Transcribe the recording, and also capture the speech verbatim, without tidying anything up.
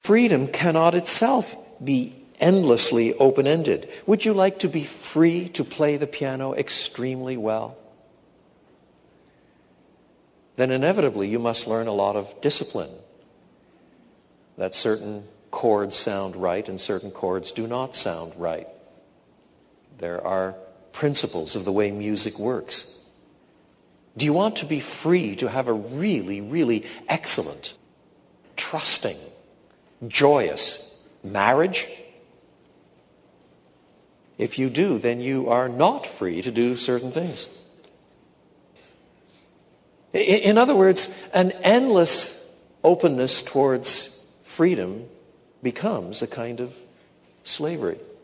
Freedom cannot itself be endlessly open-ended. Would you like to be free to play the piano extremely well? Then inevitably you must learn a lot of discipline. That certain chords sound right and certain chords do not sound right. There are principles of the way music works. Do you want to be free to have a really, really excellent, trusting, joyous marriage? If you do, then you are not free to do certain things. In other words, an endless openness towards freedom becomes a kind of slavery.